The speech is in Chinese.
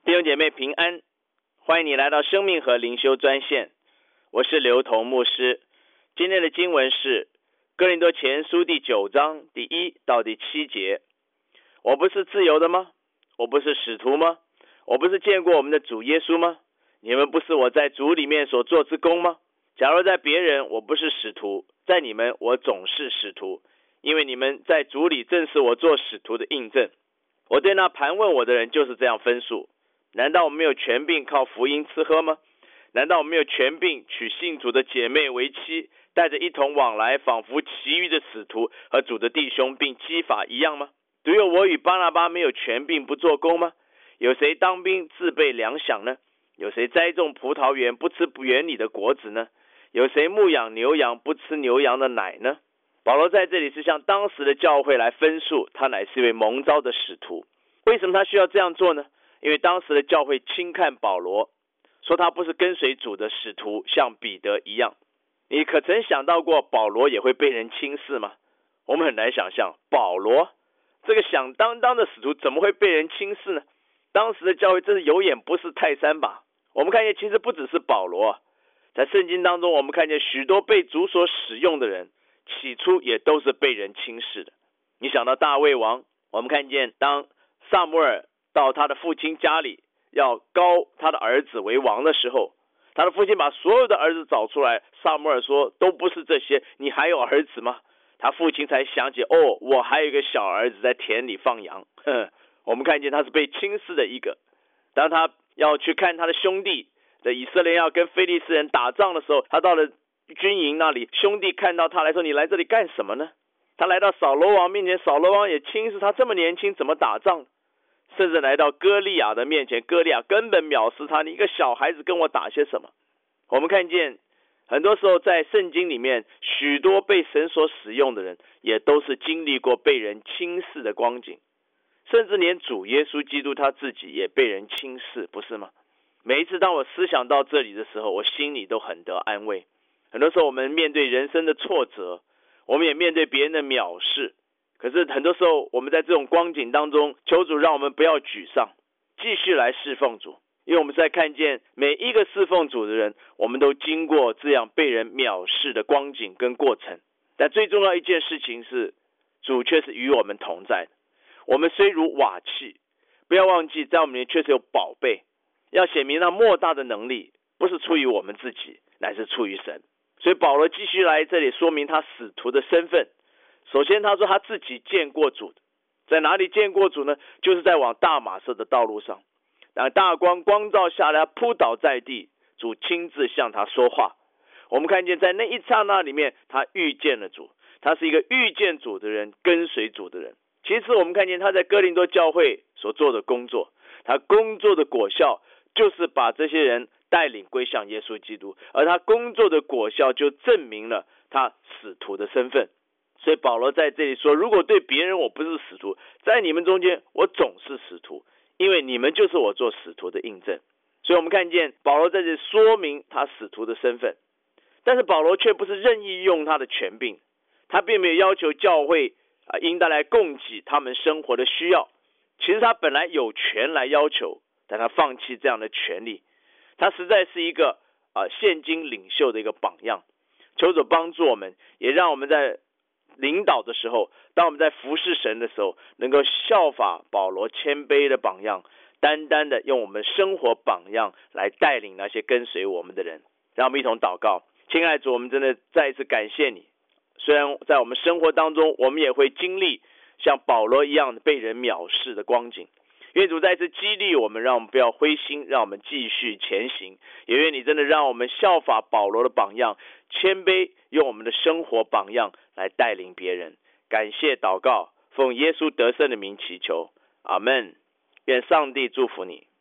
弟兄姐妹平安，欢迎你来到生命和灵修专线，我是刘同牧师。今天的经文是哥林多前书第9章第1到第7节。我不是自由的吗？我不是使徒吗？我不是见过我们的主耶稣吗？你们不是我在主里面所做之功吗？假如在别人我不是使徒，在你们我总是使徒，因为你们在主里正是我做使徒的印证。我对那盘问我的人就是这样分数。难道我没有权柄靠福音吃喝吗？难道我没有权柄娶信主的姐妹为妻，带着一同往来，仿佛其余的使徒和主的弟兄并基法一样吗？独有我与巴拿巴没有权柄不做工吗？有谁当兵自备粮饷呢？有谁栽种葡萄园不吃园里的果子呢？有谁牧养牛羊不吃牛羊的奶呢？保罗在这里是向当时的教会来分述，他乃是一位蒙召的使徒。为什么他需要这样做呢？因为当时的教会轻看保罗，说他不是跟随主的使徒，像彼得一样。你可曾想到过保罗也会被人轻视吗？我们很难想象，保罗这个响当当的使徒怎么会被人轻视呢？当时的教会真是有眼不识泰山吧。我们看见其实不只是保罗，在圣经当中我们看见许多被主所使用的人，起初也都是被人轻视的。你想到大卫王，我们看见当撒母耳到他的父亲家里要膏他的儿子为王的时候，他的父亲把所有的儿子找出来，撒母耳说都不是这些，你还有儿子吗？他父亲才想起，我还有一个小儿子在田里放羊。我们看见他是被轻视的一个。当他要去看他的兄弟在以色列要跟非利士人打仗的时候，他到了军营那里，兄弟看到他来说，你来这里干什么呢？他来到扫罗王面前，扫罗王也轻视他这么年轻怎么打仗，甚至来到歌利亚的面前，歌利亚根本藐视他，你一个小孩子跟我打些什么？我们看见很多时候在圣经里面，许多被神所使用的人也都是经历过被人轻视的光景，甚至连主耶稣基督他自己也被人轻视，不是吗？每一次当我思想到这里的时候，我心里都很得安慰。很多时候我们面对人生的挫折，我们也面对别人的藐视，可是很多时候我们在这种光景当中，求主让我们不要沮丧，继续来侍奉主。因为我们在看见每一个侍奉主的人，我们都经过这样被人藐视的光景跟过程。但最重要一件事情是，主却是与我们同在的。我们虽如瓦器，不要忘记在我们里面确实有宝贝，要显明那莫大的能力不是出于我们自己，乃是出于神。所以保罗继续来这里说明他使徒的身份。首先他说他自己见过主，在哪里见过主呢？就是在往大马色的道路上，当大光光照下来，扑倒在地，主亲自向他说话。我们看见在那一刹那里面，他遇见了主，他是一个遇见主的人，跟随主的人。其次我们看见他在哥林多教会所做的工作，他工作的果效就是把这些人带领归向耶稣基督，而他工作的果效就证明了他使徒的身份。所以保罗在这里说，如果对别人我不是使徒，在你们中间我总是使徒，因为你们就是我做使徒的印证。所以我们看见保罗在这里说明他使徒的身份，但是保罗却不是任意用他的权柄，他并没有要求教会应当来供给他们生活的需要。其实他本来有权来要求，但他放弃这样的权利。他实在是一个现今领袖的一个榜样。求主帮助我们，也让我们在领导的时候，当我们在服侍神的时候，能够效法保罗谦卑的榜样，单单的用我们生活榜样来带领那些跟随我们的人。让我们一同祷告。亲爱的主，我们真的再一次感谢你。虽然在我们生活当中，我们也会经历像保罗一样被人藐视的光景，愿主再次激励我们，让我们不要灰心，让我们继续前行。也愿你真的让我们效法保罗的榜样，谦卑，用我们的生活榜样来带领别人。感谢祷告，奉耶稣得胜的名祈求，阿们。愿上帝祝福你。